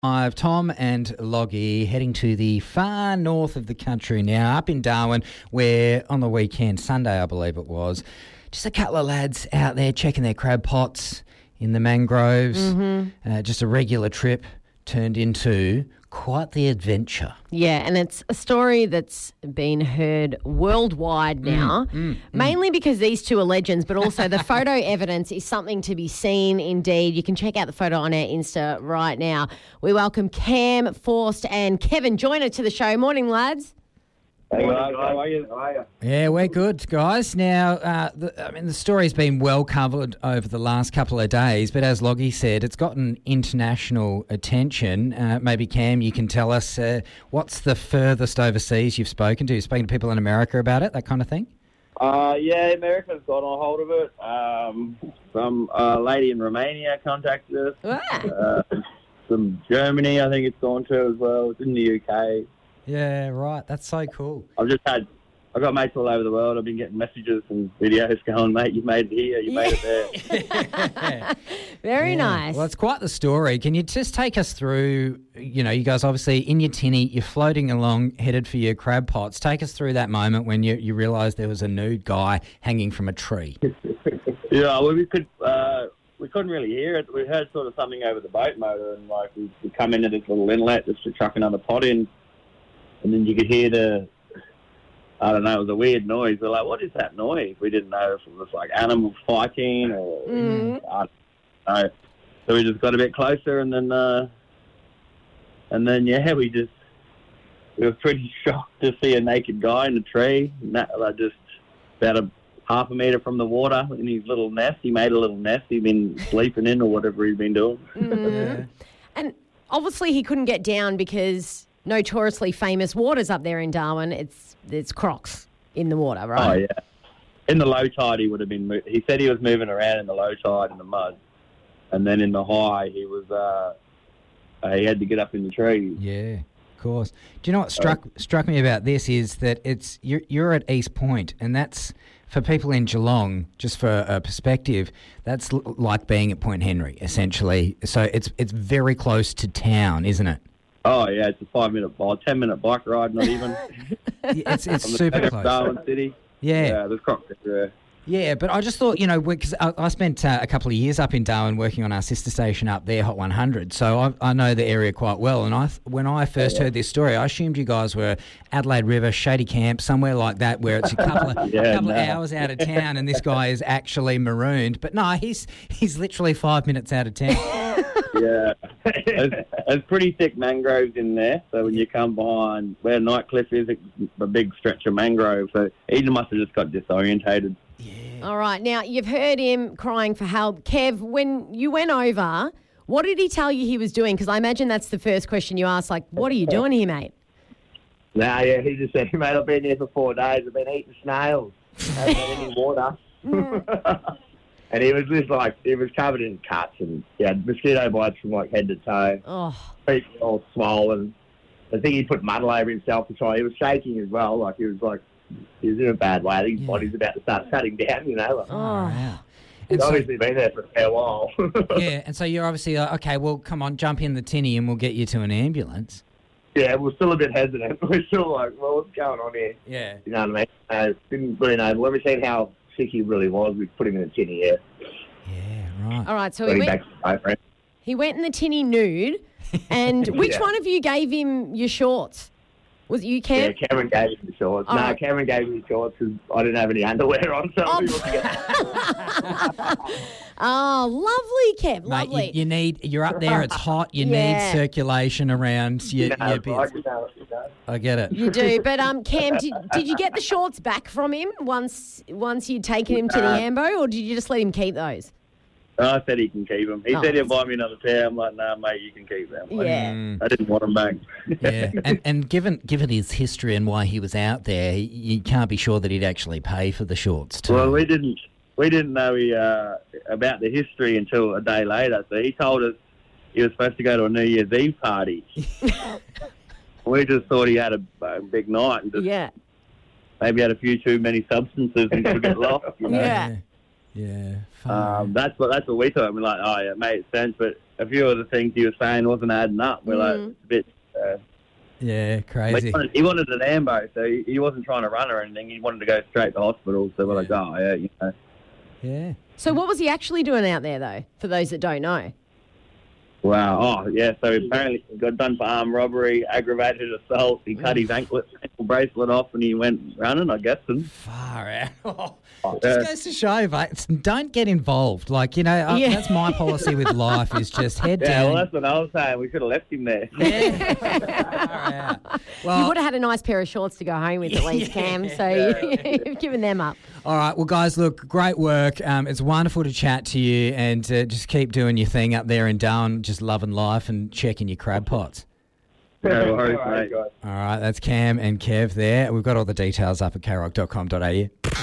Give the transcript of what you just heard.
I've Tom and Loggy heading to the far north of the country now, up in Darwin, where on the weekend, Sunday I believe it was, just a couple of lads out there checking their crab pots in the mangroves. Just a regular trip turned into quite the adventure. Yeah, and it's a story that's been heard worldwide now, mainly because these two are legends, but also the photo evidence is something to be seen indeed. You can check out the photo on our Insta right now. We welcome Cam, Forst and Kevin Joyner to the show. Morning, lads. Hey guys, how are you? Yeah, we're good, guys. Now, the story's been well covered over the last couple of days, but as Loggy said, it's gotten international attention. Maybe, Cam, you can tell us what's the furthest overseas you've spoken to? You've spoken to people in America about it, that kind of thing? Yeah, America's got a hold of it. Some lady in Romania contacted us. Some Germany, I think it's gone to as well. It's in the UK. Yeah, right. That's so cool. I've got mates all over the world. I've been getting messages and videos going, mate, you made it here, you made it there. Very nice. Well, it's quite the story. Can you just take us through, you guys obviously in your tinny, you're floating along, headed for your crab pots. Take us through that moment when you realised there was a nude guy hanging from a tree. Yeah, well, we couldn't really hear it. We heard sort of something over the boat motor, and we come into this little inlet just to chuck another pot in. And then you could hear it was a weird noise. We're like, what is that noise? We didn't know if it was like animals fighting or, I don't know. So we just got a bit closer and then we were pretty shocked to see a naked guy in a tree. Just about a half a metre from the water in his little nest. He made a little nest he'd been sleeping in or whatever he'd been doing. Yeah. And obviously he couldn't get down because notoriously famous waters up there in Darwin. It's crocs in the water, right? Oh, yeah. In the low tide, he would have been. He said he was moving around in the low tide in the mud, and then in the high, he was. He had to get up in the trees. Yeah, of course. Do you know what struck me about this is that you're at East Point, and that's for people in Geelong. Just for a perspective, that's like being at Point Henry, essentially. So it's very close to town, isn't it? Oh, yeah, it's a 10-minute bike ride, not even. It's super close. Darwin City. Yeah. There's crocs everywhere. Yeah, but I just thought, because I spent a couple of years up in Darwin working on our sister station up there, Hot 100, so I know the area quite well. And when I first heard this story, I assumed you guys were Adelaide River, Shady Camp, somewhere like that, where it's a couple of hours out of town, and this guy is actually marooned. But no, he's literally 5 minutes out of town. Yeah, there's pretty thick mangroves in there. So when you come behind where Nightcliff is, it's a big stretch of mangrove. So he must have just got disorientated. Yeah. All right. Now, you've heard him crying for help. Kev, when you went over, what did he tell you he was doing? Because I imagine that's the first question you asked, like, what are you doing here, mate? Yeah, he just said, mate, I've been here for 4 days. I've been eating snails. I haven't had any water. And he was just he was covered in cuts and he had mosquito bites from head to toe. Oh. Feet all swollen. I think he put mud all over himself to try. He was shaking as well. He was in a bad way. I think his body's about to start shutting down, Wow. He's obviously been there for a fair while. Yeah, and so you're obviously like, okay, well, come on, jump in the tinny and we'll get you to an ambulance. Yeah, we're still a bit hesitant. We're still well, what's going on here? Yeah. You know what I mean? Didn't really know. When we seen how sick he really was, we put him in a tinny, Yeah, right. All right, so he went in the tinny nude, and which one of you gave him your shorts? Was it you, Cam? Yeah, Cameron gave me the shorts. Right. Cameron gave me the shorts because I didn't have any underwear on, so Oh, lovely, Kev, Mate, lovely. you're up there, it's hot, you need circulation around your bits. I get it. You do, but Cam, did you get the shorts back from him once you'd taken him to the Ambo, or did you just let him keep those? I said he can keep them. He said he'll buy me another pair. I'm like, nah, mate, you can keep them. I didn't want them back. Yeah, and given his history and why he was out there, you can't be sure that he'd actually pay for the shorts too. Well, we didn't know about the history until a day later. So he told us he was supposed to go to a New Year's Eve party. We just thought he had a big night and just maybe had a few too many substances and could get lost. Yeah. That's what we thought. We're like, oh yeah, it made sense. But a few of the things he was saying wasn't adding up. We're like, it's a bit. Yeah, crazy. He wanted an ambo, so he wasn't trying to run or anything. He wanted to go straight to hospital. So we're like, oh yeah, you know. Yeah. So what was he actually doing out there, though, for those that don't know? Wow. Oh, yeah. So apparently he got done for armed robbery, aggravated assault. He cut his ankle bracelet off and he went running, I guess. And Far out. Just goes to show, mate, don't get involved. Like, you know, that's my policy with life is just head down. Yeah, well, that's what I was saying. We should have left him there. Yeah. Well, you would have had a nice pair of shorts to go home with at least, Cam, so you've given them up. All right. Well, guys, look, great work. It's wonderful to chat to you and just keep doing your thing up there in Darwin, just loving life and checking your crab pots. No worries, mate. All right. That's Cam and Kev there. We've got all the details up at krock.com.au.